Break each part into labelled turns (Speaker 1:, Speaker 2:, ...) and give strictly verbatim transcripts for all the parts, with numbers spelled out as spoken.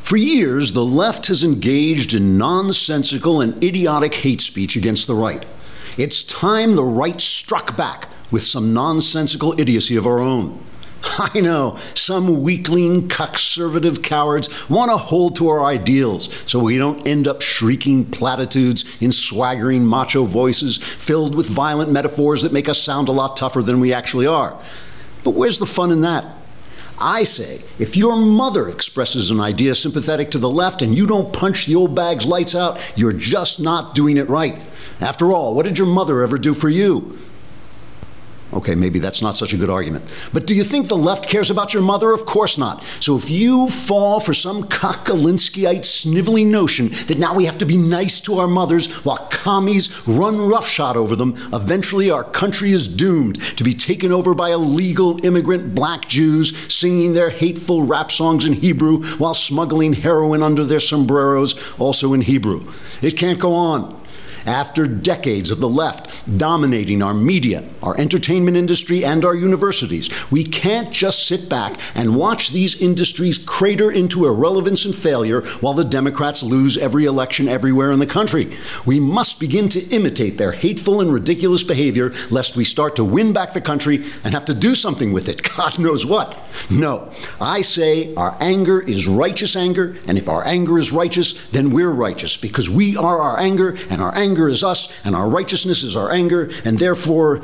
Speaker 1: For years, the left has engaged in nonsensical and idiotic hate speech against the right. It's time the right struck back with some nonsensical idiocy of our own. I know, some weakling, conservative cowards want to hold to our ideals so we don't end up shrieking platitudes in swaggering macho voices filled with violent metaphors that make us sound a lot tougher than we actually are. But where's the fun in that? I say, if your mother expresses an idea sympathetic to the left and you don't punch the old bag's lights out, you're just not doing it right. After all, what did your mother ever do for you? Okay, maybe that's not such a good argument. But do you think the left cares about your mother? Of course not. So if you fall for some Kokolinskiite sniveling notion that now we have to be nice to our mothers while commies run roughshod over them, eventually our country is doomed to be taken over by illegal immigrant black Jews singing their hateful rap songs in Hebrew while smuggling heroin under their sombreros, also in Hebrew. It can't go on. After decades of the left dominating our media, our entertainment industry, and our universities, we can't just sit back and watch these industries crater into irrelevance and failure while the Democrats lose every election everywhere in the country. We must begin to imitate their hateful and ridiculous behavior lest we start to win back the country and have to do something with it, God knows what. No, I say our anger is righteous anger, and if our anger is righteous, then we're righteous because we are our anger, and our anger is us, and our righteousness is our anger, and therefore,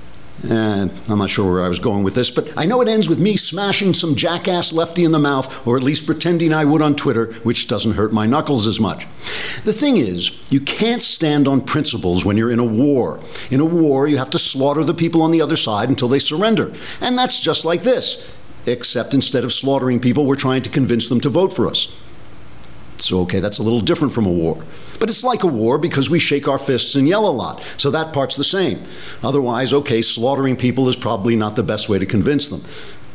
Speaker 1: uh, I'm not sure where I was going with this, but I know it ends with me smashing some jackass lefty in the mouth, or at least pretending I would on Twitter, which doesn't hurt my knuckles as much. The thing is, you can't stand on principles when you're in a war. In a war, you have to slaughter the people on the other side until they surrender. And that's just like this, except instead of slaughtering people, we're trying to convince them to vote for us. So, okay, that's a little different from a war. But it's like a war because we shake our fists and yell a lot. So that part's the same. Otherwise, okay, slaughtering people is probably not the best way to convince them.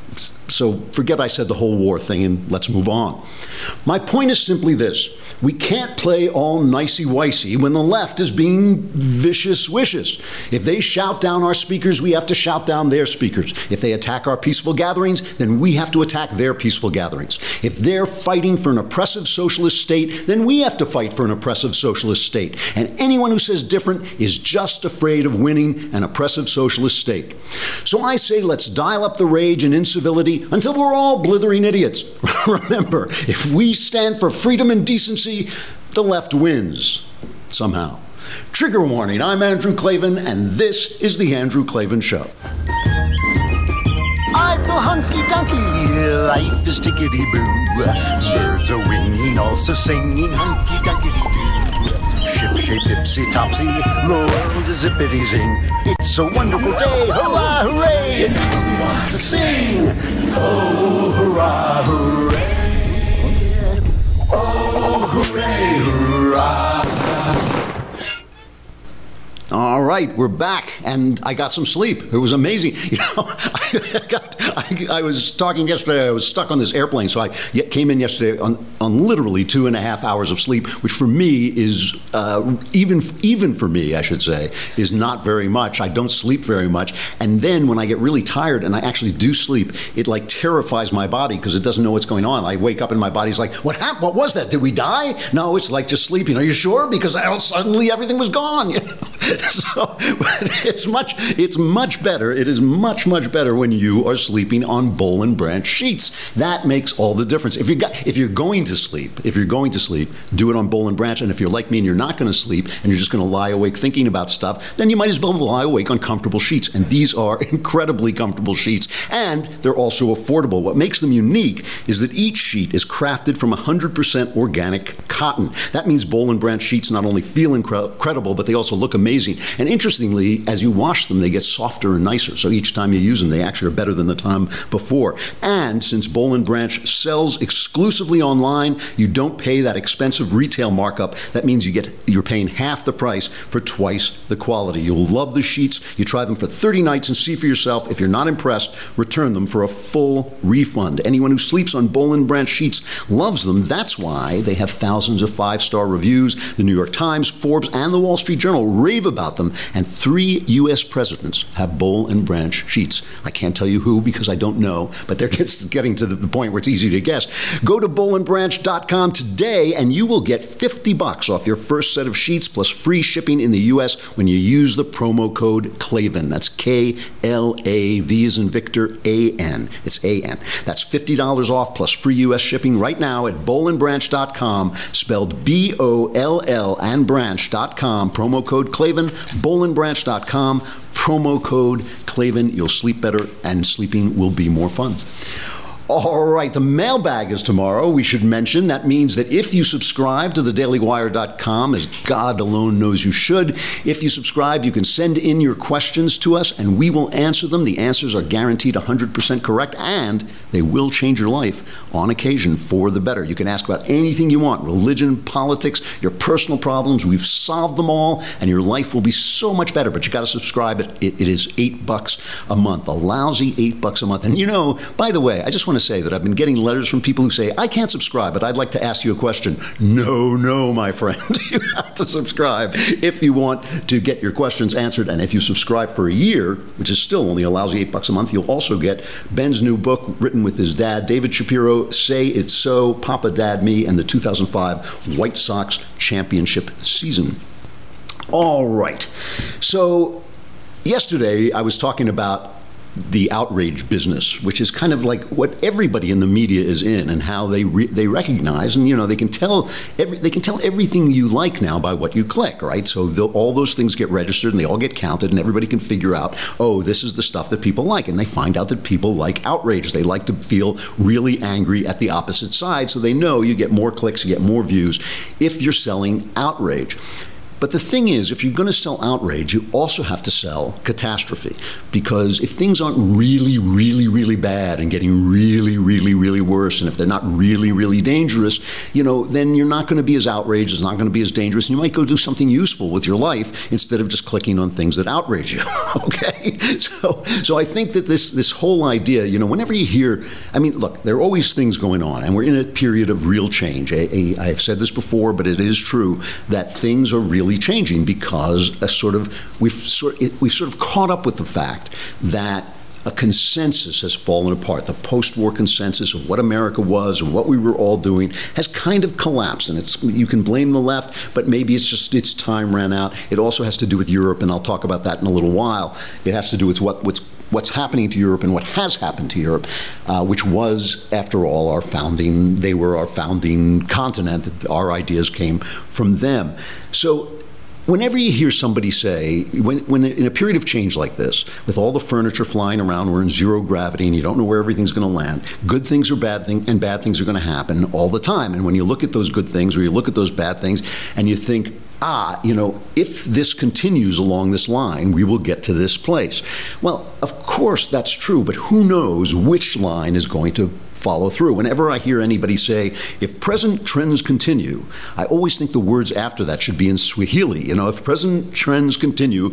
Speaker 1: So forget I said the whole war thing and let's move on. My point is simply this. We can't play all nicey-wicey when the left is being vicious wishes. If they shout down our speakers, we have to shout down their speakers. If they attack our peaceful gatherings, then we have to attack their peaceful gatherings. If they're fighting for an oppressive socialist state, then we have to fight for an oppressive socialist state. And anyone who says different is just afraid of winning an oppressive socialist state. So I say let's dial up the rage and incivility until we're all blithering idiots. Remember, if we stand for freedom and decency, the left wins. Somehow. Trigger warning, I'm Andrew Klavan, and this is The Andrew Klavan Show.
Speaker 2: I feel hunky-dunky, life is tickety-boo. Birds are winging, also singing hunky-dunky-doo. Ship-shape, tipsy-topsy, the world is zippity-zing. It's a wonderful day, hurrah, hooray! It makes me want to sing. Oh, hurrah, hooray! Oh, hooray, hurrah!
Speaker 1: All right, we're back, and I got some sleep. It was amazing. You know, I, got, I, I was talking yesterday. I was stuck on this airplane, so I came in yesterday on, on literally two and a half hours of sleep, which for me is uh, even even for me, I should say, is not very much. I don't sleep very much, and then when I get really tired and I actually do sleep, it like terrifies my body because it doesn't know what's going on. I wake up and my body's like, "What happened? What was that? Did we die?" No, it's like just sleeping. Are you sure? Because I don't, suddenly everything was gone. You know? So it's much, it's much better. It is much, much better when you are sleeping on Boll and Branch sheets. That makes all the difference. If you got, if you're going to sleep, if you're going to sleep, do it on Boll and Branch. And if you're like me and you're not going to sleep and you're just going to lie awake thinking about stuff, then you might as well lie awake on comfortable sheets. And these are incredibly comfortable sheets, and they're also affordable. What makes them unique is that each sheet is crafted from one hundred percent organic cotton. That means Boll and Branch sheets not only feel incre- incredible, but they also look amazing. And interestingly, as you wash them, they get softer and nicer. So each time you use them, they actually are better than the time before. And since Boll and Branch sells exclusively online, you don't pay that expensive retail markup. That means you get, you're paying half the price for twice the quality. You'll love the sheets. You try them for thirty nights and see for yourself. If you're not impressed, return them for a full refund. Anyone who sleeps on Boll and Branch sheets loves them. That's why they have thousands of five-star reviews. The New York Times, Forbes, and the Wall Street Journal rave about them. And three U S presidents have Boll and Branch sheets. I can't tell you who because I don't know, but they're it's getting to the point where it's easy to guess. Go to boll and branch dot com today, and you will get fifty bucks off your first set of sheets plus free shipping in the U S when you use the promo code Klavan. That's K L A V as in Victor, A N. It's A N. That's fifty dollars off plus free U S shipping right now at boll and branch dot com, spelled B O L L and branch dot com, promo code Klavan, boll and branch dot com, promo code Klavan. You'll sleep better, and sleeping will be more fun. All right, the mailbag is tomorrow. We should mention that means that if you subscribe to the daily wire dot com, as God alone knows you should, if you subscribe, you can send in your questions to us and we will answer them. The answers are guaranteed one hundred percent correct, and they will change your life on occasion for the better. You can ask about anything you want, religion, politics, your personal problems. We've solved them all, and your life will be so much better. But you got to subscribe. It, it, it is eight bucks a month, a lousy eight bucks a month. And you know, by the way, I just want to say that I've been getting letters from people who say, I can't subscribe, but I'd like to ask you a question. No, no, my friend. You have to subscribe if you want to get your questions answered. And if you subscribe for a year, which is still only a lousy eight bucks a month, you'll also get Ben's new book written with his dad, David Shapiro, Say It's So, Papa, Dad, Me, and the two thousand five White Sox championship season. All right. So yesterday I was talking about the outrage business, which is kind of like what everybody in the media is in, and how they re- they recognize, and you know, they can tell every they can tell everything you like now by what you click, right? So all those things get registered and they all get counted, and everybody can figure out, oh, this is the stuff that people like, and they find out that people like outrage. They like to feel really angry at the opposite side, so they know you get more clicks, you get more views if you're selling outrage. But the thing is, if you're going to sell outrage, you also have to sell catastrophe. Because if things aren't really, really, really bad and getting really, really, really worse, and if they're not really, really dangerous, you know, then you're not going to be as outraged, it's not going to be as dangerous, and you might go do something useful with your life instead of just clicking on things that outrage you, okay? So so I think that this, this whole idea, you know, whenever you hear, I mean, look, there are always things going on, and we're in a period of real change. A, a, I have said this before, but it is true that things are really changing because a sort of we've sort we've sort of caught up with the fact that a consensus has fallen apart. The post-war consensus of what America was and what we were all doing has kind of collapsed, and it's you can blame the left, but maybe it's just its time ran out. It also has to do with Europe, and I'll talk about that in a little while. It has to do with what what's what's happening to Europe and what has happened to Europe, uh, which was, after all, our founding, they were our founding continent. Our ideas came from them. So whenever you hear somebody say, when, when in a period of change like this, with all the furniture flying around, we're in zero gravity and you don't know where everything's going to land, good things are bad things and bad things are going to happen all the time. And when you look at those good things or you look at those bad things and you think, ah, you know, if this continues along this line, we will get to this place. Well, of course that's true, but who knows which line is going to follow through. Whenever I hear anybody say, if present trends continue, I always think the words after that should be in Swahili. You know, if present trends continue,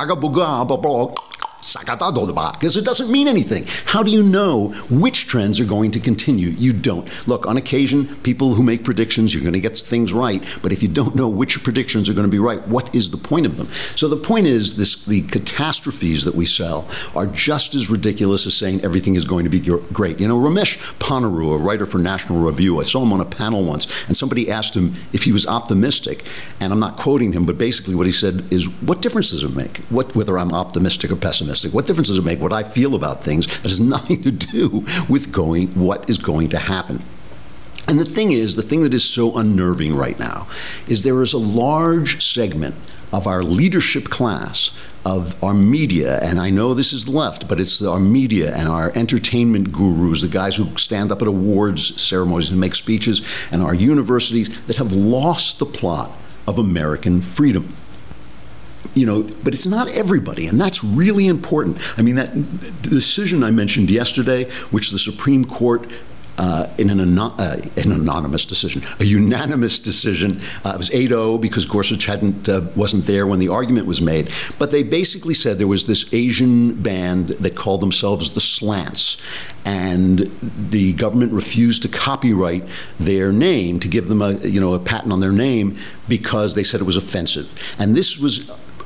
Speaker 1: because it doesn't mean anything. How do you know which trends are going to continue? You don't. Look, on occasion, people who make predictions, you're going to get things right, but if you don't know which predictions are going to be right, what is the point of them? So the point is, this, the catastrophes that we sell are just as ridiculous as saying everything is going to be great. You know, Ramesh Ponnuru, a writer for National Review, I saw him on a panel once, and somebody asked him if he was optimistic, and I'm not quoting him, but basically what he said is, what difference does it make what, whether I'm optimistic or pessimistic? What difference does it make what I feel about things that has nothing to do with going what is going to happen? And the thing is, the thing that is so unnerving right now is there is a large segment of our leadership class, of our media, and I know this is left, but it's our media and our entertainment gurus, the guys who stand up at awards ceremonies and make speeches, and our universities that have lost the plot of American freedom. You know, but it's not everybody, and that's really important. I mean, that decision I mentioned yesterday, which the Supreme Court, uh, in an, anon- uh, an anonymous decision, a unanimous decision, uh, it was eight oh because Gorsuch hadn't uh, wasn't there when the argument was made. But they basically said there was this Asian band that called themselves the Slants, and the government refused to copyright their name, to give them a you know a patent on their name, because they said it was offensive. And this was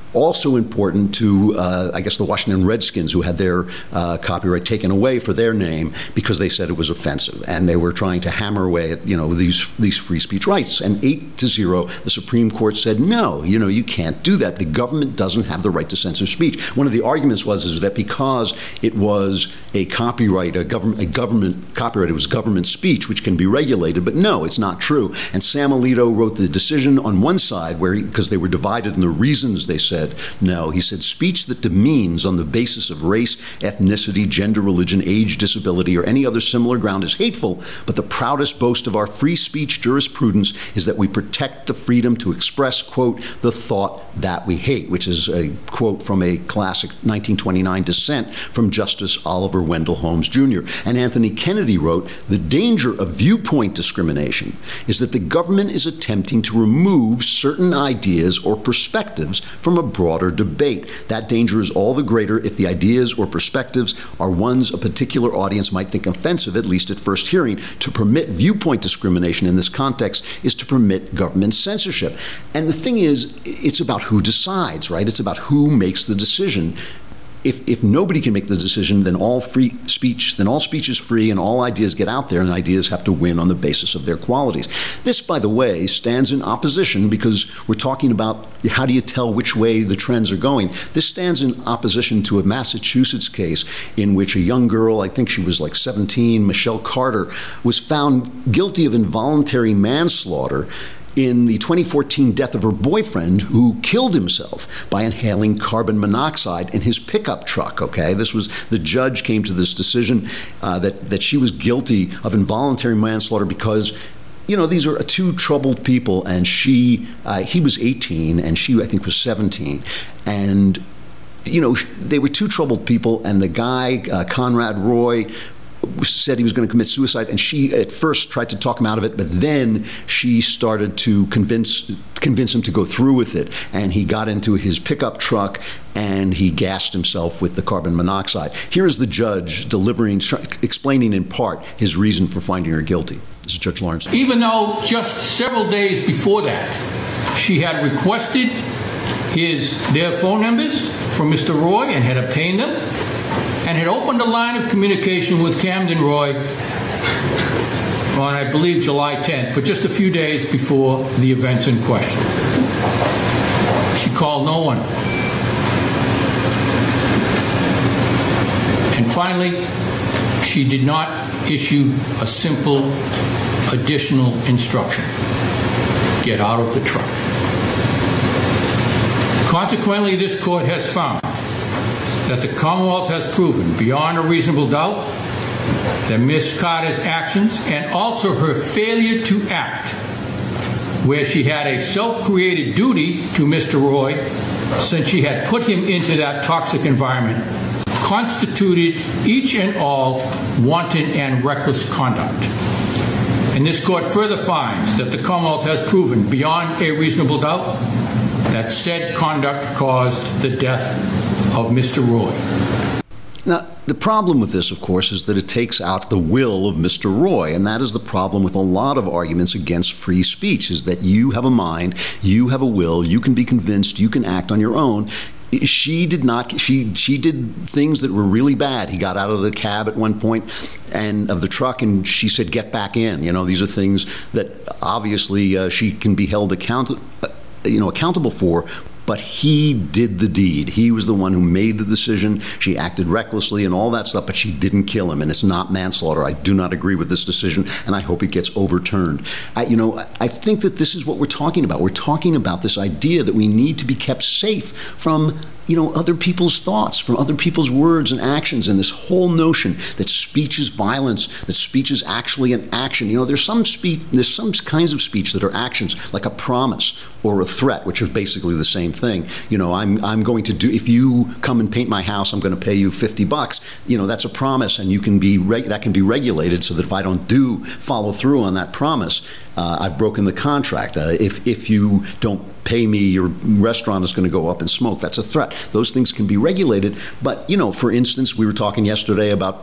Speaker 1: Also important to, uh, I guess, the Washington Redskins, who had their uh, copyright taken away for their name because they said it was offensive, and they were trying to hammer away at, you know, these these free speech rights. And eight to zero, the Supreme Court said, no, you know, you can't do that. The government doesn't have the right to censor speech. One of the arguments was is that because it was a copyright, a government, a government copyright, it was government speech, which can be regulated. But no, it's not true. And Sam Alito wrote the decision on one side, where because they were divided in the reasons they said. No, he said speech that demeans on the basis of race, ethnicity, gender, religion, age, disability, or any other similar ground is hateful, but the proudest boast of our free speech jurisprudence is that we protect the freedom to express, quote, the thought that we hate, which is a quote from a classic nineteen twenty-nine dissent from Justice Oliver Wendell Holmes Junior And Anthony Kennedy wrote, the danger of viewpoint discrimination is that the government is attempting to remove certain ideas or perspectives from a broader debate. That danger is all the greater if the ideas or perspectives are ones a particular audience might think offensive, at least at first hearing. To permit viewpoint discrimination in this context is to permit government censorship. And the thing is, it's about who decides, right? It's about who makes the decision. If, if nobody can make the decision, then all free speech, then all speech is free and all ideas get out there and ideas have to win on the basis of their qualities. This, by the way, stands in opposition because we're talking about how do you tell which way the trends are going. This stands in opposition to a Massachusetts case in which a young girl, I think she was like seventeen, Michelle Carter, was found guilty of involuntary manslaughter in the twenty fourteen death of her boyfriend, who killed himself by inhaling carbon monoxide in his pickup truck, okay? This was, the judge came to this decision uh, that, that she was guilty of involuntary manslaughter because, you know, these are two troubled people, and she, uh, he was eighteen, and she, I think, was seventeen. And, you know, they were two troubled people, and the guy, uh, Conrad Roy, said he was going to commit suicide, and she at first tried to talk him out of it, but then she started to convince convince him to go through with it, and he got into his pickup truck and he gassed himself with the carbon monoxide. Here is the judge delivering, explaining in part his reason for finding her guilty. This is Judge Lawrence.
Speaker 3: Even though just several days before that, she had requested his their phone numbers from Mister Roy and had obtained them, and had opened a line of communication with Camden Roy on, I believe, July tenth, but just a few days before the events in question. She called no one. And finally, she did not issue a simple additional instruction: get out of the truck. Consequently, this court has found that the Commonwealth has proven beyond a reasonable doubt that Miz Carter's actions and also her failure to act, where she had a self-created duty to Mister Roy since she had put him into that toxic environment, constituted each and all wanton and reckless conduct. And this court further finds that the Commonwealth has proven beyond a reasonable doubt that said conduct caused the death of Mister Roy.
Speaker 1: Now, the problem with this, of course, is that it takes out the will of Mister Roy, and that is the problem with a lot of arguments against free speech, is that you have a mind, you have a will, you can be convinced, you can act on your own. She did not, she she did things that were really bad. He got out of the cab at one point and of the truck, and she said, get back in. You know, these are things that obviously uh, she can be held account, uh, you know, accountable for. But he did the deed. He was the one who made the decision. She acted recklessly and all that stuff, but she didn't kill him, and it's not manslaughter. I do not agree with this decision, and I hope it gets overturned. I, you know, I think that this is what we're talking about. We're talking about this idea that we need to be kept safe from, you know, other people's thoughts, from other people's words and actions, and this whole notion that speech is violence, that speech is actually an action. You know, there's some speech, there's some kinds of speech that are actions, like a promise or a threat, which are basically the same thing. You know, I'm I'm going to do, if you come and paint my house, I'm going to pay you fifty bucks. You know, that's a promise, and you can be reg- that can be regulated so that if I don't do follow through on that promise, uh, I've broken the contract. Uh, if if you don't pay me, your restaurant is going to go up in smoke. That's a threat. Those things can be regulated. But, you know, for instance, we were talking yesterday about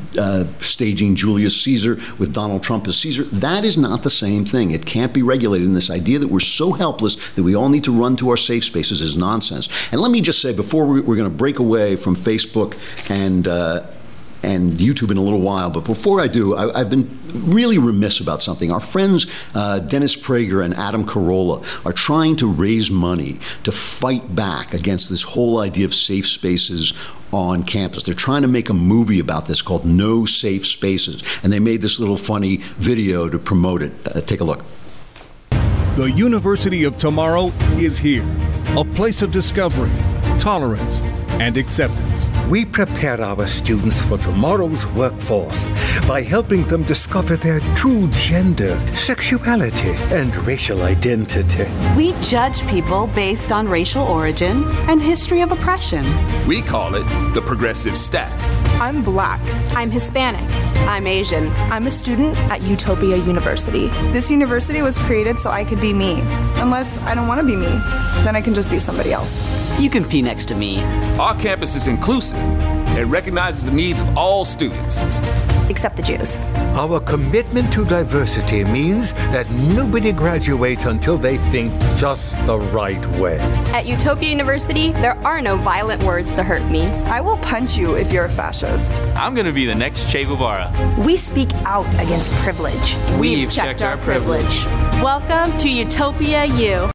Speaker 1: uh, staging Julius Caesar with Donald Trump as Caesar. That is not the same thing. It can't be regulated. And this idea that we're so helpless that we all need to run to our safe spaces is nonsense. And let me just say, before we, we're going to break away from Facebook and uh, and YouTube in a little while, but before I do, I, I've been really remiss about something. Our friends uh, Dennis Prager and Adam Carolla are trying to raise money to fight back against this whole idea of safe spaces on campus. They're trying to make a movie about this called No Safe Spaces, and they made this little funny video to promote it. Uh, take a look.
Speaker 4: The University of Tomorrow is here, a place of discovery, tolerance, and acceptance.
Speaker 5: We prepare our students for tomorrow's workforce by helping them discover their true gender, sexuality, and racial identity.
Speaker 6: We judge people based on racial origin and history of oppression.
Speaker 7: We call it the progressive stack.
Speaker 8: I'm Black.
Speaker 9: I'm Hispanic.
Speaker 6: I'm Asian.
Speaker 8: I'm a student at Utopia University.
Speaker 10: This university was created so I could be me. Unless I don't want to be me, then I can just be somebody else.
Speaker 11: You can pee next to me.
Speaker 7: Our campus is inclusive and recognizes the needs of all students.
Speaker 9: Except the Jews.
Speaker 5: Our commitment to diversity means that nobody graduates until they think just the right way.
Speaker 9: At Utopia University, there are no violent words to hurt me.
Speaker 10: I will punch you if you're a fascist.
Speaker 11: I'm gonna be the next Che Guevara.
Speaker 9: We speak out against privilege.
Speaker 11: We've, We've checked, checked our privilege.
Speaker 9: privilege. Welcome to Utopia U.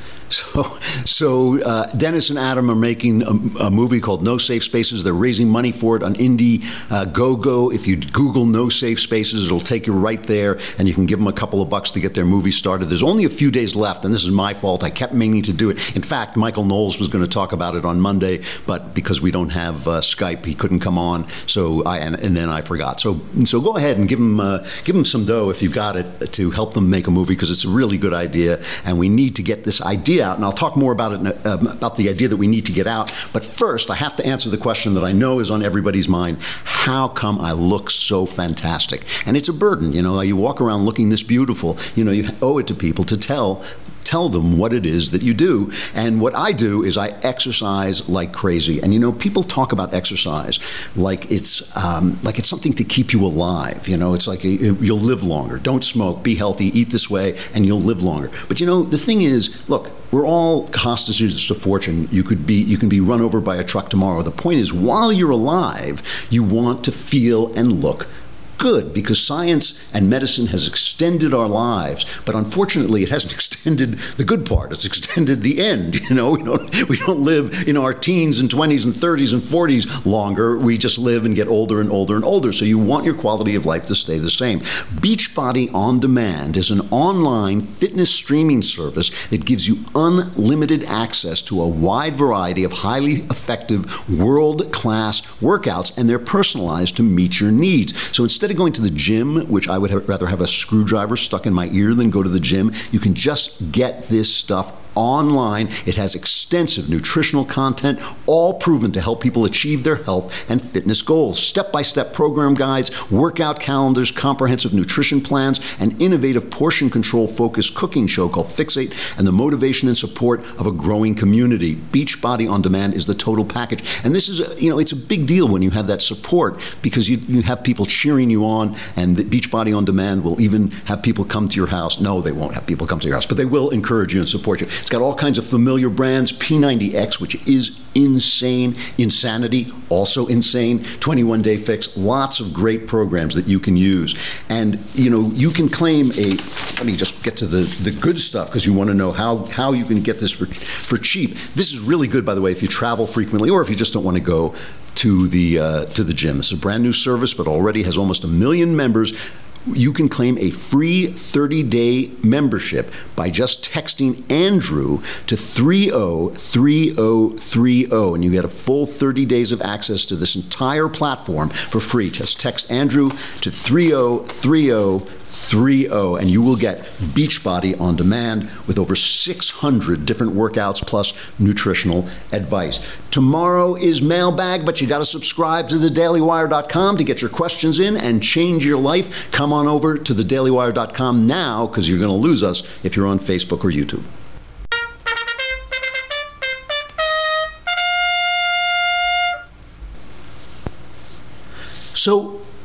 Speaker 1: So, so uh, Dennis and Adam are making a, a movie called No Safe Spaces. They're raising money for it on Indiegogo. If you Google No Safe Spaces, it'll take you right there, and you can give them a couple of bucks to get their movie started. There's only a few days left, and this is my fault. I kept meaning to do it. In fact, Michael Knowles was going to talk about it on Monday, but because we don't have uh, Skype, he couldn't come on. So I and, and then I forgot. So so go ahead and give them uh, give them some dough if you've got it to help them make a movie, because it's a really good idea, and we need to get this idea out, and I'll talk more about it, uh, about the idea that we need to get out. But first, I have to answer the question that I know is on everybody's mind: how come I look so fantastic? And it's a burden, you know. You walk around looking this beautiful. You know, you owe it to people to tell. Tell them what it is that you do. And what I do is I exercise like crazy. And you know, people talk about exercise like it's um, like it's something to keep you alive. You know, it's like a, you'll live longer. Don't smoke, be healthy, eat this way, and you'll live longer. But you know, the thing is, look, we're all hostages to fortune. You could be, you can be run over by a truck tomorrow. The point is, while you're alive, you want to feel and look good, because science and medicine has extended our lives, but unfortunately it hasn't extended the good part. It's extended the end. You know, we don't we don't live in our teens and twenties and thirties and forties longer. We just live and get older and older and older. So you want your quality of life to stay the same. Beachbody On Demand is an online fitness streaming service that gives you unlimited access to a wide variety of highly effective world-class workouts, and they're personalized to meet your needs. So instead of going to the gym, which I would have, rather have a screwdriver stuck in my ear than go to the gym, you can just get this stuff online. It has extensive nutritional content, all proven to help people achieve their health and fitness goals. Step-by-step program guides, workout calendars, comprehensive nutrition plans, an innovative portion control focused cooking show called Fixate, and the motivation and support of a growing community. Beachbody On Demand is the total package. And this is, a, you know, it's a big deal when you have that support, because you, you have people cheering you on, and the Beachbody On Demand will even have people come to your house. No, they won't have people come to your house, but they will encourage you and support you. It's got all kinds of familiar brands. P ninety X, which is insane. Insanity, also insane. twenty-one day Fix, lots of great programs that you can use. And, you know, you can claim a, let me just get to the, the good stuff, because you want to know how, how you can get this for, for cheap. This is really good, by the way, if you travel frequently or if you just don't want to go to the, uh, to the gym. This is a brand new service, but already has almost a million members. You can claim a free thirty day membership by just texting Andrew to three oh three oh three oh, and you get a full thirty days of access to this entire platform for free. Just text Andrew to three oh three oh three oh, and you will get Beachbody On Demand with over six hundred different workouts plus nutritional advice. Tomorrow is mailbag, but you got to subscribe to the daily wire dot com to get your questions in and change your life. Come on over to the daily wire dot com now, because you're going to lose us if you're on Facebook or YouTube. So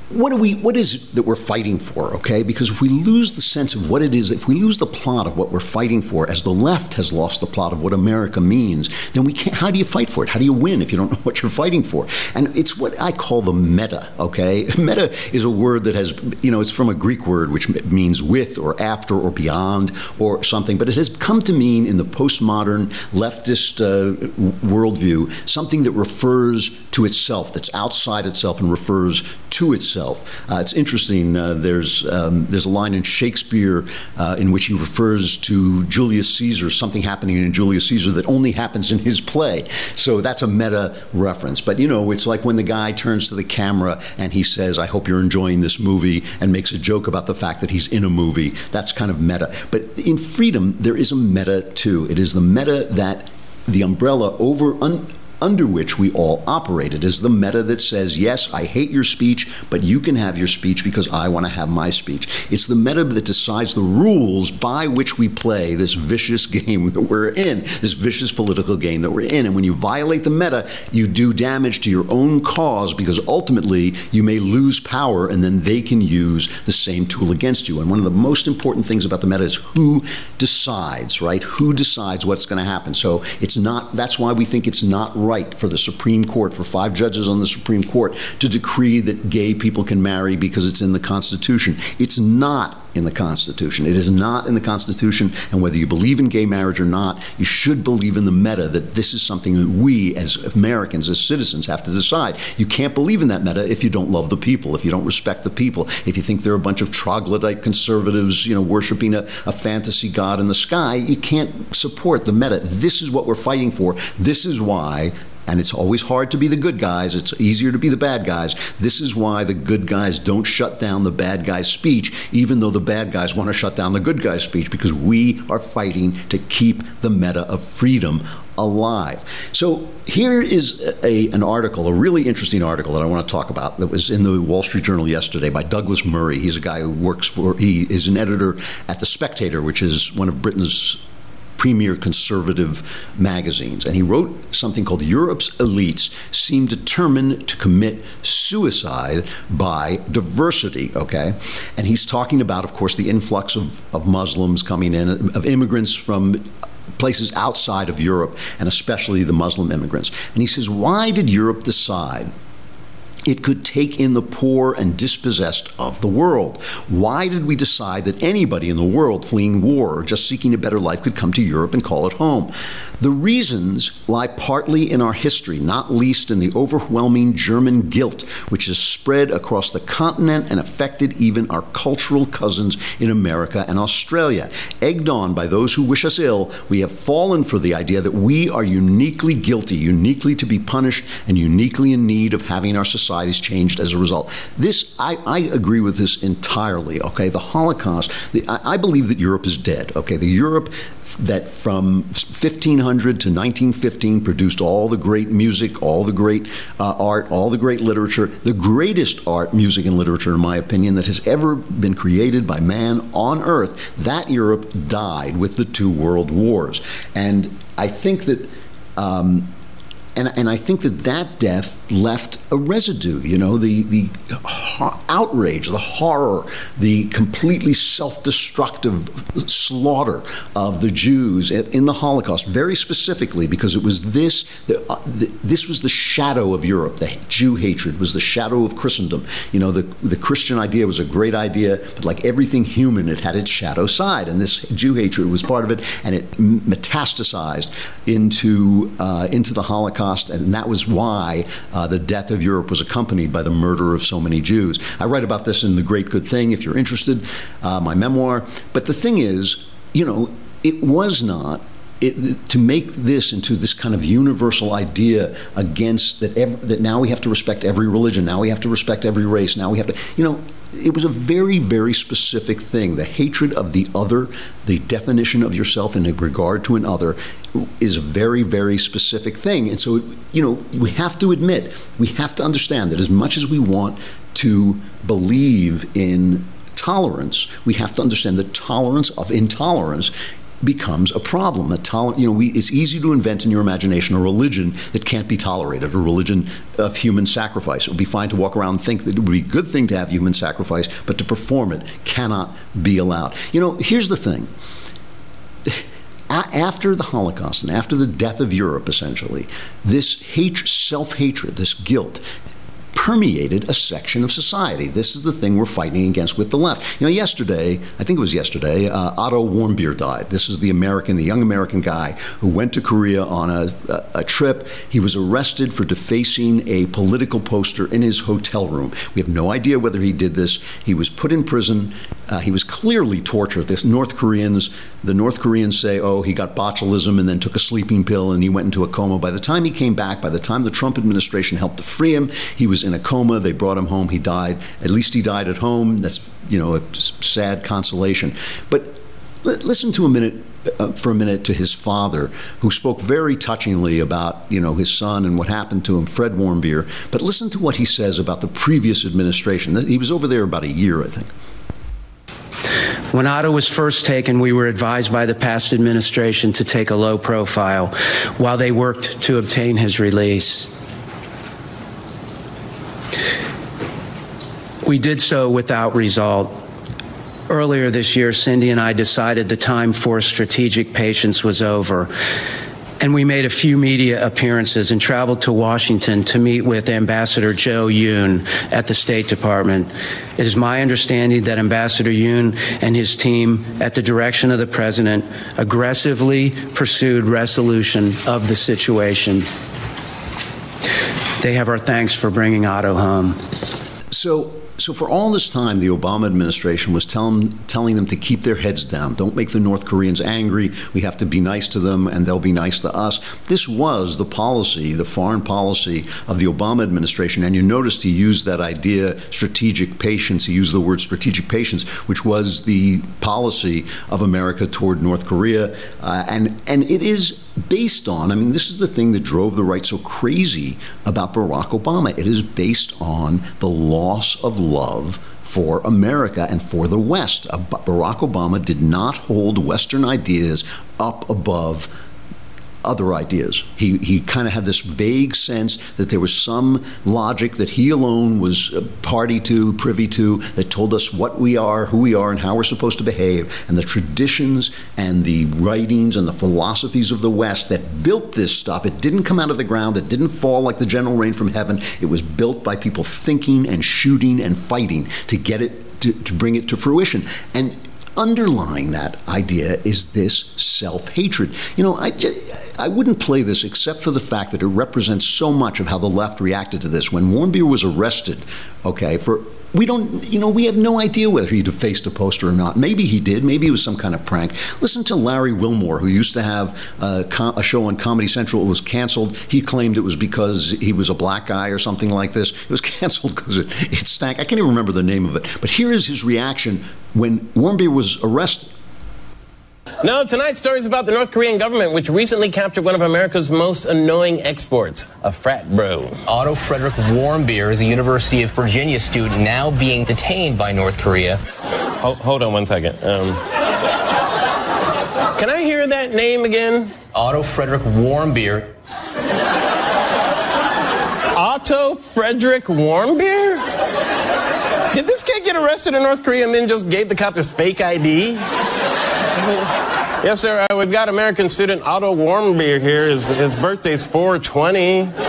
Speaker 1: what do we, what is it that we're fighting for, okay? Because if we lose the sense of what it is, if we lose the plot of what we're fighting for, as the left has lost the plot of what America means, then we can't, how do you fight for it? How do you win if you don't know what you're fighting for? And it's what I call the meta, okay? Meta is a word that has, you know, it's from a Greek word which means with or after or beyond or something, but it has come to mean in the postmodern leftist uh, worldview something that refers to itself, that's outside itself and refers to itself. Uh, it's interesting. Uh, there's um, there's a line in Shakespeare uh, in which he refers to Julius Caesar, something happening in Julius Caesar that only happens in his play. So that's a meta reference. But you know, it's like when the guy turns to the camera and he says, "I hope you're enjoying this movie," and makes a joke about the fact that he's in a movie. That's kind of meta. But in freedom, there is a meta too. It is the meta that the umbrella over. Un- under which we all operate. It is the meta that says, yes, I hate your speech, but you can have your speech because I want to have my speech. It's the meta that decides the rules by which we play this vicious game that we're in, this vicious political game that we're in. And when you violate the meta, you do damage to your own cause because ultimately you may lose power and then they can use the same tool against you. And one of the most important things about the meta is who decides, right? Who decides what's going to happen? So it's not, that's why we think it's not right for the Supreme Court, for five judges on the Supreme Court, to decree that gay people can marry because it's in the Constitution. It's not in the Constitution. It is not in the Constitution, and whether you believe in gay marriage or not, you should believe in the meta that this is something that we as Americans, as citizens, have to decide. You can't believe in that meta if you don't love the people, if you don't respect the people, if you think they're a bunch of troglodyte conservatives, you know, worshiping a, a fantasy god in the sky. You can't support the meta. This is what we're fighting for. This is why. And it's always hard to be the good guys. It's easier to be the bad guys. This is why the good guys don't shut down the bad guys' speech, even though the bad guys want to shut down the good guys' speech, because we are fighting to keep the meta of freedom alive. So here is a, an article, a really interesting article that I want to talk about that was in the Wall Street Journal yesterday by Douglas Murray. He's a guy who works for, he is an editor at The Spectator, which is one of Britain's premier conservative magazines. And he wrote something called Europe's Elites Seem Determined to Commit Suicide by Diversity, okay? And he's talking about, of course, the influx of, of Muslims coming in, of immigrants from places outside of Europe, and especially the Muslim immigrants. And he says, why did Europe decide it could take in the poor and dispossessed of the world? Why did we decide that anybody in the world fleeing war or just seeking a better life could come to Europe and call it home? The reasons lie partly in our history, not least in the overwhelming German guilt, which has spread across the continent and affected even our cultural cousins in America and Australia. Egged on by those who wish us ill, we have fallen for the idea that we are uniquely guilty, uniquely to be punished, and uniquely in need of having our societies changed as a result. This, I, I agree with this entirely, okay? The Holocaust, the, I, I believe that Europe is dead, okay? The Europe that from fifteen hundred to nineteen fifteen produced all the great music, all the great uh, art, all the great literature, the greatest art, music, and literature, in my opinion, that has ever been created by man on earth. That Europe died with the two world wars. And I think that um, And, and I think that that death left a residue, you know, the, the outrage, the horror, the completely self-destructive slaughter of the Jews in the Holocaust, very specifically because it was this, the, uh, the, this was the shadow of Europe. The Jew hatred was the shadow of Christendom. You know, the, the Christian idea was a great idea, but like everything human, it had its shadow side, and this Jew hatred was part of it, and it metastasized into, uh, into the Holocaust. And that was why uh, the death of Europe was accompanied by the murder of so many Jews. I write about this in The Great Good Thing, if you're interested, uh, my memoir. But the thing is, you know, it was not, it, to make this into this kind of universal idea against that, ev- that now we have to respect every religion, now we have to respect every race, now we have to, you know, it was a very, very specific thing. The hatred of the other, the definition of yourself in regard to an other, is a very, very specific thing. And so, you know, we have to admit, we have to understand that as much as we want to believe in tolerance, we have to understand that tolerance of intolerance becomes a problem. A toler- you know, we, it's easy to invent in your imagination a religion that can't be tolerated, a religion of human sacrifice. It would be fine to walk around and think that it would be a good thing to have human sacrifice, but to perform it cannot be allowed. You know, here's the thing. After the Holocaust and after the death of Europe, essentially, this hate, self-hatred, this guilt, permeated a section of society. This is the thing we're fighting against with the left. You know, yesterday, I think it was yesterday, uh, Otto Warmbier died. This is the American, the young American guy who went to Korea on a, a, a trip. He was arrested for defacing a political poster in his hotel room. We have no idea whether he did this. He was put in prison. Uh, he was clearly tortured. This North Koreans, the North Koreans say, oh, he got botulism and then took a sleeping pill and he went into a coma. By the time he came back, by the time the Trump administration helped to free him, he was in a coma. They brought him home. He died. At least he died at home. That's, you know, a sad consolation. But l- listen to a minute, uh, for a minute, to his father, who spoke very touchingly about, you know, his son and what happened to him, Fred Warmbier. But listen to what he says about the previous administration. He was over there about a year, I think.
Speaker 12: When Otto was first taken, we were advised by the past administration to take a low profile while they worked to obtain his release. We did so without result. Earlier this year, Cindy and I decided the time for strategic patience was over, and we made a few media appearances and traveled to Washington to meet with Ambassador Joe Yoon at the State Department. It is my understanding that Ambassador Yoon and his team, at the direction of the President, aggressively pursued resolution of the situation. They have our thanks for bringing Otto home.
Speaker 1: So, so for all this time, the Obama administration was tell, telling them to keep their heads down. Don't make the North Koreans angry. We have to be nice to them, and they'll be nice to us. This was the policy, the foreign policy of the Obama administration. And you noticed he used that idea, strategic patience. He used the word strategic patience, which was the policy of America toward North Korea. Uh, and, and it is based on, I mean, this is the thing that drove the right so crazy about Barack Obama. It is based on the loss of love for America and for the West. Uh, Barack Obama did not hold Western ideas up above other ideas. He he kind of had this vague sense that there was some logic that he alone was party to, privy to, that told us what we are, who we are, and how we're supposed to behave. And the traditions and the writings and the philosophies of the West that built this stuff, it didn't come out of the ground, it didn't fall like the gentle rain from heaven. It was built by people thinking and shooting and fighting to get it, to, to bring it to fruition. And underlying that idea is this self-hatred. You know, I, I wouldn't play this except for the fact that it represents so much of how the left reacted to this. When Warmbier was arrested, okay, for we don't, you know, we have no idea whether he defaced a poster or not. Maybe he did. Maybe it was some kind of prank. Listen to Larry Wilmore, who used to have a, com- a show on Comedy Central. It was canceled. He claimed it was because he was a black guy or something like this. It was canceled because it, it stank. I can't even remember the name of it. But here is his reaction when Warmbier was arrested.
Speaker 13: No, tonight's story is about the North Korean government, which recently captured one of America's most annoying exports, a frat bro.
Speaker 14: Otto Frederick Warmbier is a University of Virginia student now being detained by North Korea.
Speaker 13: Hold, hold on one second. Um, can I hear that name again?
Speaker 14: Otto Frederick Warmbier.
Speaker 13: Otto Frederick Warmbier? Did this kid get arrested in North Korea and then just gave the cop his fake I D? Yes, sir. Uh, we've got American student Otto Warmbier here. His, his birthday's four twenty. Um,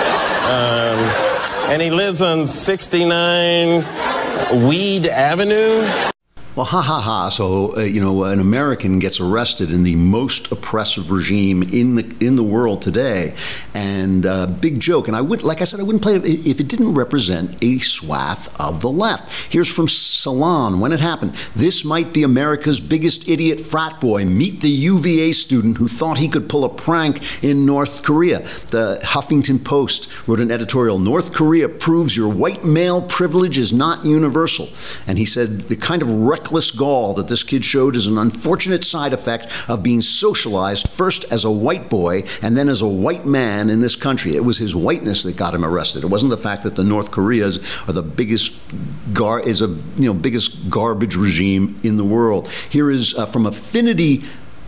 Speaker 13: and he lives on sixty-nine Weed Avenue.
Speaker 1: Well, ha ha ha. So, uh, you know, an American gets arrested in the most oppressive regime in the in the world today. And uh, big joke. And I would, like I said, I wouldn't play it if it didn't represent a swath of the left. Here's from Salon when it happened. This might be America's biggest idiot frat boy. Meet the U V A student who thought he could pull a prank in North Korea. The Huffington Post wrote an editorial, North Korea proves your white male privilege is not universal. And he said the kind of reckless gall that this kid showed is an unfortunate side effect of being socialized first as a white boy and then as a white man in this country. It was his whiteness that got him arrested. It wasn't the fact that the North Koreas are the biggest gar is a you know biggest garbage regime in the world. Here is uh, from Affinity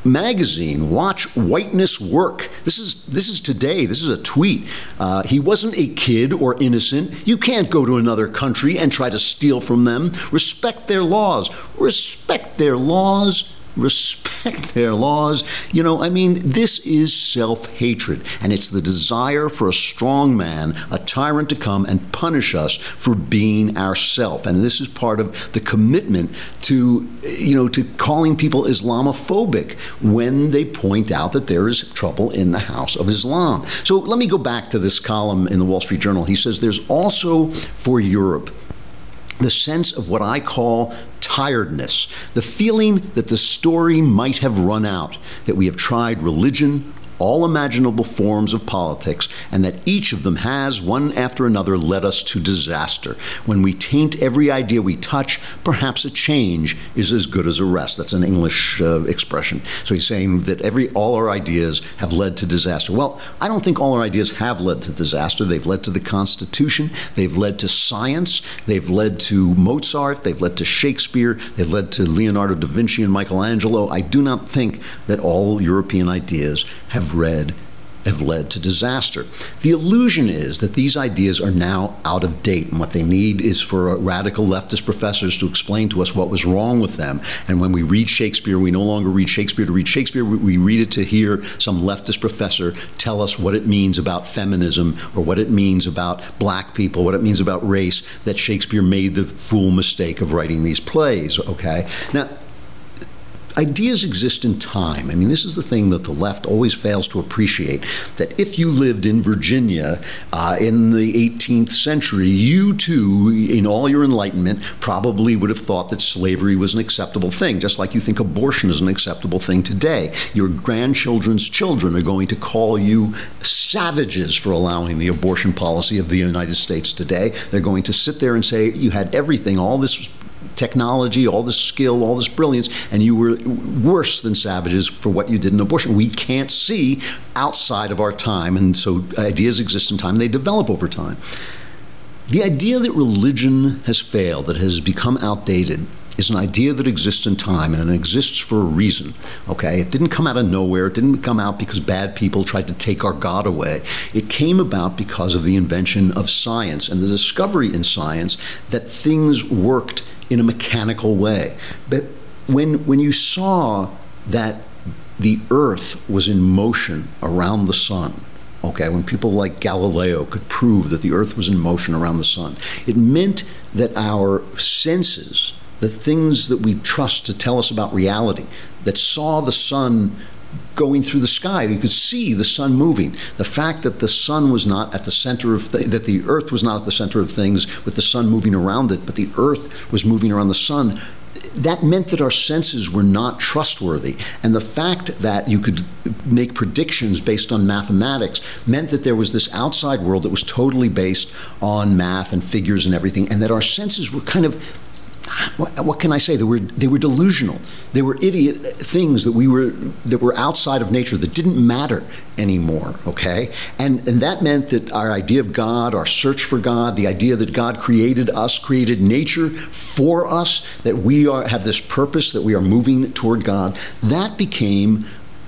Speaker 1: magazine, watch whiteness work. This is this is today. This is a tweet. Uh, he wasn't a kid or innocent. You can't go to another country and try to steal from them. Respect their laws. Respect their laws. Respect their laws. You know, I mean, this is self-hatred, and it's the desire for a strong man, a tyrant, to come and punish us for being ourself. And this is part of the commitment to, you know, to calling people Islamophobic when they point out that there is trouble in the house of Islam. So let me go back to this column in the Wall Street Journal. He says there's also, for Europe, the sense of what I call tiredness, the feeling that the story might have run out, that we have tried religion, all imaginable forms of politics, and that each of them has, one after another, led us to disaster. When we taint every idea we touch, perhaps a change is as good as a rest. That's an English uh, expression. So he's saying that every all our ideas have led to disaster. Well, I don't think all our ideas have led to disaster. They've led to the Constitution. They've led to science. They've led to Mozart. They've led to Shakespeare. They've led to Leonardo da Vinci and Michelangelo. I do not think that all European ideas have read have led to disaster. The illusion is that these ideas are now out of date, and what they need is for radical leftist professors to explain to us what was wrong with them. And when we read Shakespeare, we no longer read Shakespeare to read Shakespeare, we read it to hear some leftist professor tell us what it means about feminism, or what it means about black people, what it means about race, that Shakespeare made the fool mistake of writing these plays, okay? Now, ideas exist in time. I mean, this is the thing that the left always fails to appreciate, that if you lived in Virginia uh, in the eighteenth century, you too, in all your enlightenment, probably would have thought that slavery was an acceptable thing, just like you think abortion is an acceptable thing today. Your grandchildren's children are going to call you savages for allowing the abortion policy of the United States today. They're going to sit there and say, you had everything, all this technology, all this skill, all this brilliance, and you were worse than savages for what you did in abortion. We can't see outside of our time, and so ideas exist in time. They develop over time. The idea that religion has failed, that has become outdated, is an idea that exists in time, and it exists for a reason, okay? It didn't come out of nowhere. It didn't come out because bad people tried to take our God away. It came about because of the invention of science and the discovery in science that things worked in a mechanical way. But when, when you saw that the Earth was in motion around the sun, okay, when people like Galileo could prove that the Earth was in motion around the sun, it meant that our senses, the things that we trust to tell us about reality, that saw the sun going through the sky, you could see the sun moving. The fact that the sun was not at the center of th- that the Earth was not at the center of things with the sun moving around it, but the Earth was moving around the sun, that meant that our senses were not trustworthy. And the fact that you could make predictions based on mathematics meant that there was this outside world that was totally based on math and figures and everything, and that our senses were kind of, What, what can I say? They were they were delusional. They were idiot things that we were that were outside of nature, that didn't matter anymore. Okay, and and that meant that our idea of God, our search for God, the idea that God created us, created nature for us, that we are have this purpose, that we are moving toward God, that became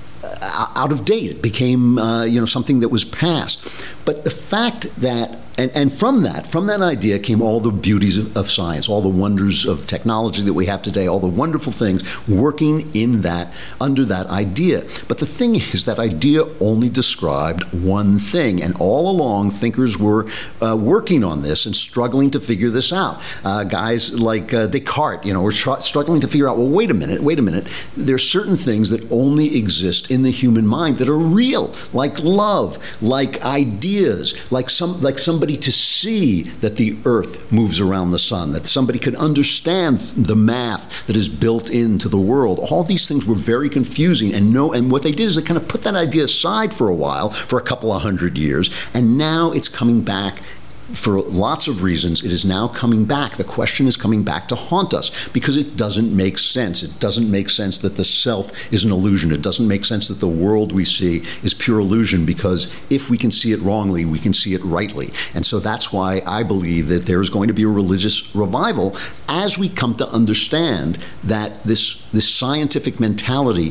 Speaker 1: out of date. It became uh, you know something that was past. But the fact that And, and from that, from that idea came all the beauties of, of science, all the wonders of technology that we have today, all the wonderful things working in that, under that idea. But the thing is, that idea only described one thing, and all along thinkers were uh, working on this and struggling to figure this out. Uh, guys like uh, Descartes, you know, were tr- struggling to figure out, well, wait a minute, wait a minute. There are certain things that only exist in the human mind that are real, like love, like ideas, like some, like somebody to see that the Earth moves around the sun, that somebody could understand the math that is built into the world. All these things were very confusing, and no, and what they did is they kind of put that idea aside for a while, for a couple of hundred years, and now it's coming back. For lots of reasons, it is now coming back. The question is coming back to haunt us because it doesn't make sense. It doesn't make sense that the self is an illusion. It doesn't make sense that the world we see is pure illusion, because if we can see it wrongly, we can see it rightly. And so that's why I believe that there is going to be a religious revival as we come to understand that this, this scientific mentality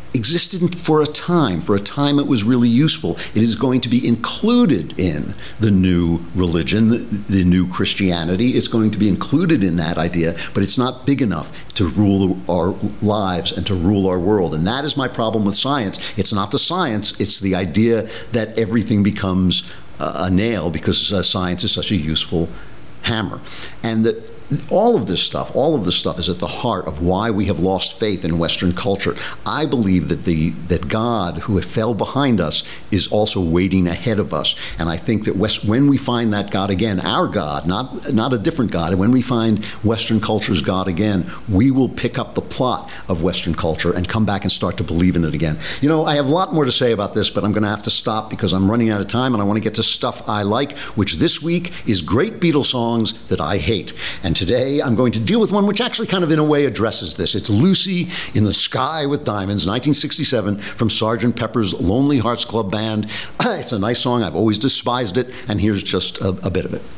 Speaker 1: existed for a time. For a time it was really useful. It is going to be included in the new religion, the new Christianity. It's going to be included in that idea, but it's not big enough to rule our lives and to rule our world. And that is my problem with science. It's not the science, it's the idea that everything becomes uh, a nail because uh, science is such a useful hammer. And that all of this stuff, all of this stuff is at the heart of why we have lost faith in Western culture. I believe that the that God, who fell behind us, is also waiting ahead of us. And I think that West, when we find that God again, our God, not not a different God, and when we find Western culture's God again, we will pick up the plot of Western culture and come back and start to believe in it again. You know, I have a lot more to say about this, but I'm going to have to stop because I'm running out of time, and I want to get to stuff I like, which this week is great Beatles songs that I hate. And today I'm going to deal with one which actually kind of in a way addresses this. It's Lucy in the Sky with Diamonds, nineteen sixty-seven, from Sergeant Pepper's Lonely Hearts Club Band. It's a nice song. I've always despised it, and here's just a, a bit of it.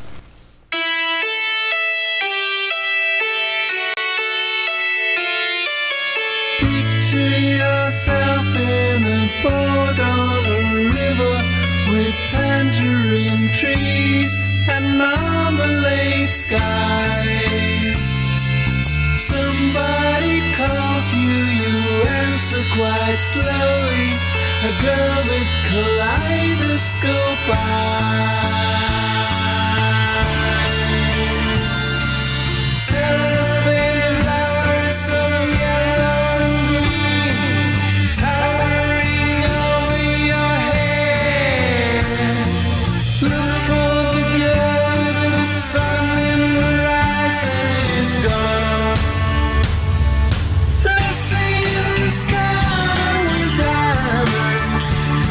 Speaker 15: Picture yourself in a boat on a river with tangerine trees and marmalade skies. Somebody calls you, you answer quite slowly. A girl with kaleidoscope eyes. Cellophane flowers so yellow and green, towering over your head. Look for the girl with the sun in her eyes and she's gone. Lucy in the sky with diamonds.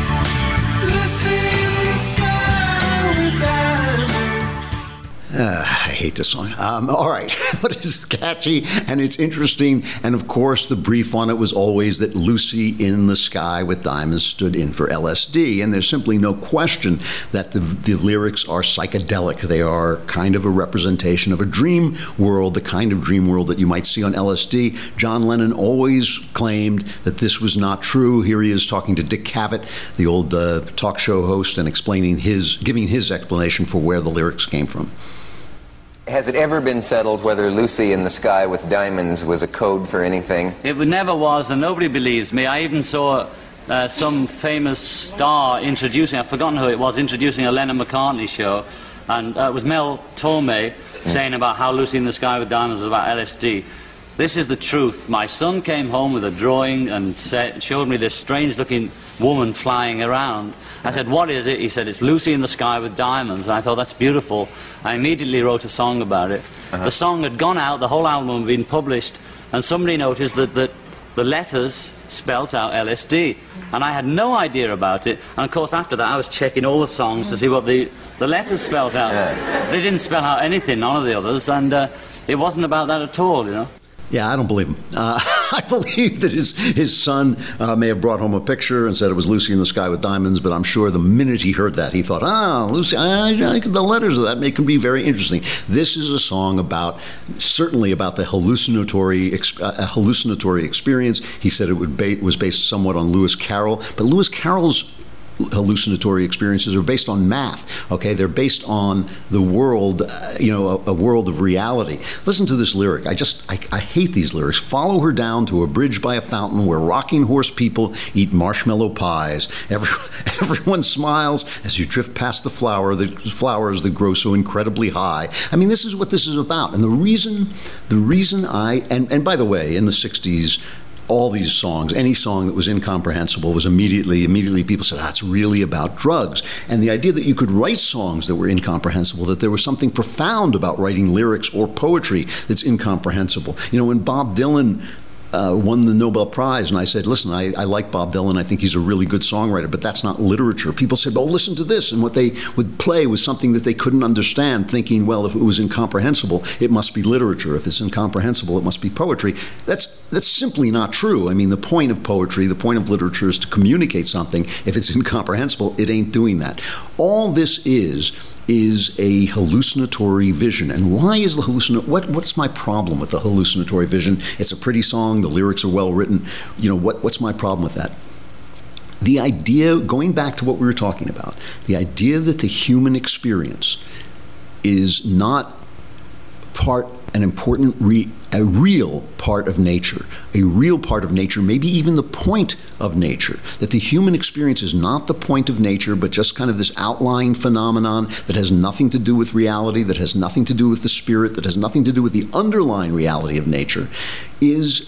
Speaker 15: Lucy in the sky with diamonds.
Speaker 1: Uh, I hate this song. Um, all right, but it's catchy and it's interesting. And of course, the brief on it was always that Lucy in the Sky with Diamonds stood in for L S D. And there's simply no question that the, the lyrics are psychedelic. They are kind of a representation of a dream world, the kind of dream world that you might see on L S D. John Lennon always claimed that this was not true. Here he is talking to Dick Cavett, the old uh, talk show host, and explaining his, giving his explanation for where the lyrics came from.
Speaker 16: Has it ever been settled whether Lucy in the Sky with Diamonds was a code for anything?
Speaker 17: It never was, and nobody believes me. I even saw uh, some famous star introducing, I've forgotten who it was, introducing a Lennon-McCartney show, and uh, it was Mel Torme mm. saying about how Lucy in the Sky with Diamonds was about L S D. This is the truth. My son came home with a drawing and said, showed me this strange-looking woman flying around. I said, what is it? He said, it's Lucy in the Sky with Diamonds. And I thought, that's beautiful. I immediately wrote a song about it. Uh-huh. The song had gone out, the whole album had been published, and somebody noticed that, that the letters spelt out L S D. And I had no idea about it. And of course, after that, I was checking all the songs to see what the, the letters spelt out. Yeah. They didn't spell out anything, none of the others, and uh, it wasn't about that at all, you know.
Speaker 1: Yeah, I don't believe him. Uh, I believe that his, his son uh, may have brought home a picture and said it was Lucy in the Sky with Diamonds, but I'm sure the minute he heard that, he thought, ah, Lucy, I, I, the letters of that may, can be very interesting. This is a song about, certainly about the hallucinatory, uh, hallucinatory experience. He said it would ba- was based somewhat on Lewis Carroll, but Lewis Carroll's hallucinatory experiences are based on math, okay? They're based on the world, uh, you know, a, a world of reality. Listen to this lyric. I just, I, I hate these lyrics. Follow her down to a bridge by a fountain where rocking horse people eat marshmallow pies. Every, everyone smiles as you drift past the flower, the flowers that grow so incredibly high. I mean, this is what this is about. And the reason, the reason I, and, and by the way, in the sixties, all these songs, any song that was incomprehensible was immediately, immediately people said, that's really about drugs. And the idea that you could write songs that were incomprehensible, that there was something profound about writing lyrics or poetry that's incomprehensible. You know, when Bob Dylan Uh, won the Nobel Prize, and I said, listen, I, I like Bob Dylan, I think he's a really good songwriter, but that's not literature. People said, oh, listen to this, and what they would play was something that they couldn't understand, thinking, well, if it was incomprehensible, it must be literature. If it's incomprehensible, it must be poetry. That's, that's simply not true. I mean, the point of poetry, the point of literature is to communicate something. If it's incomprehensible, it ain't doing that. All this is is a hallucinatory vision. And why is the hallucinatory, what, what's my problem with the hallucinatory vision? It's a pretty song, the lyrics are well written. You know, what, what's my problem with that? The idea, going back to what we were talking about, the idea that the human experience is not part, an important, re, a real part of nature, a real part of nature, maybe even the point of nature, that the human experience is not the point of nature, but just kind of this outlying phenomenon that has nothing to do with reality, that has nothing to do with the spirit, that has nothing to do with the underlying reality of nature, is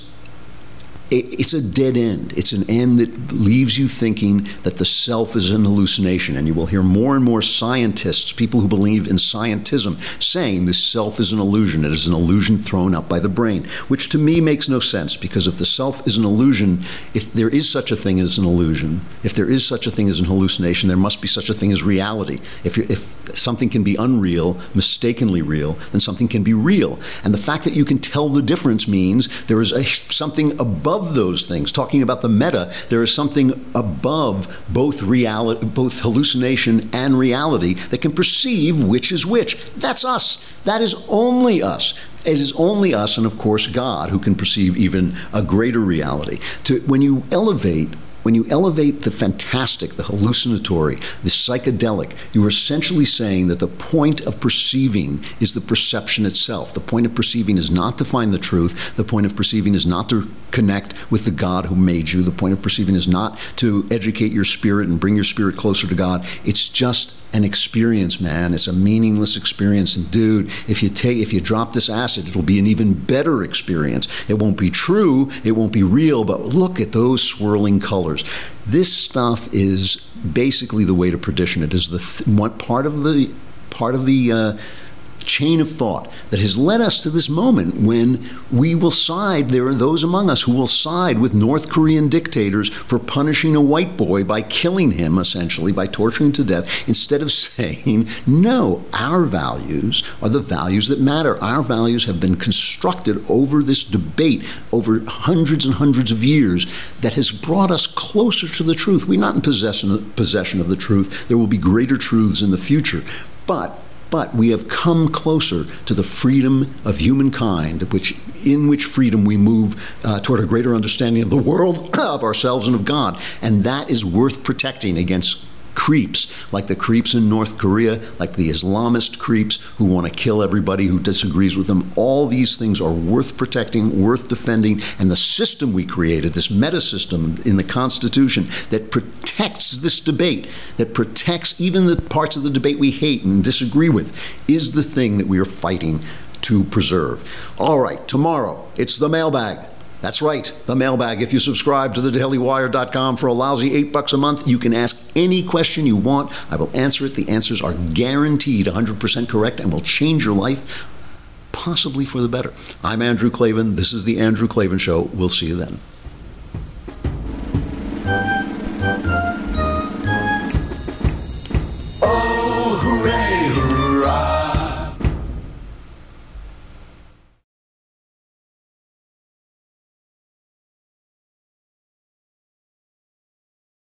Speaker 1: it's a dead end. It's an end that leaves you thinking that the self is an hallucination. And you will hear more and more scientists, people who believe in scientism, saying the self is an illusion. It is an illusion thrown up by the brain, which to me makes no sense, because if the self is an illusion, if there is such a thing as an illusion, if there is such a thing as an hallucination, there must be such a thing as reality. If, you're, if something can be unreal, mistakenly real, then something can be real. And the fact that you can tell the difference means there is a, something above those things. Talking about the meta, there is something above both reality, both hallucination and reality, that can perceive which is which. That's us. That is only us. It is only us, and of course God, who can perceive even a greater reality. To, when you elevate When you elevate the fantastic, the hallucinatory, the psychedelic, you are essentially saying that the point of perceiving is the perception itself. The point of perceiving is not to find the truth. The point of perceiving is not to connect with the God who made you. The point of perceiving is not to educate your spirit and bring your spirit closer to God. It's just an experience, man. It's a meaningless experience. And dude, if you take, if you drop this acid, it'll be an even better experience. It won't be true, it won't be real, but look at those swirling colors. This stuff is basically the way to perdition. It is the th- one part of the part of the uh, chain of thought that has led us to this moment when we will side, there are those among us who will side with North Korean dictators for punishing a white boy by killing him, essentially, by torturing him to death, instead of saying, no, our values are the values that matter. Our values have been constructed over this debate, over hundreds and hundreds of years, that has brought us closer to the truth. We're not in possession, possession of the truth. There will be greater truths in the future. But But we have come closer to the freedom of humankind, which, in which freedom we move uh, toward a greater understanding of the world, of ourselves, and of God. And that is worth protecting against creeps, like the creeps in North Korea, like the Islamist creeps who want to kill everybody who disagrees with them. All these things are worth protecting, worth defending, and the system we created, this meta system in the Constitution that protects this debate, that protects even the parts of the debate we hate and disagree with, is the thing that we are fighting to preserve. All right, tomorrow, it's the mailbag. That's right, the mailbag. If you subscribe to the daily wire dot com for a lousy eight bucks a month, you can ask any question you want. I will answer it. The answers are guaranteed one hundred percent correct and will change your life, possibly for the better. I'm Andrew Klavan. This is The Andrew Klavan Show. We'll see you then.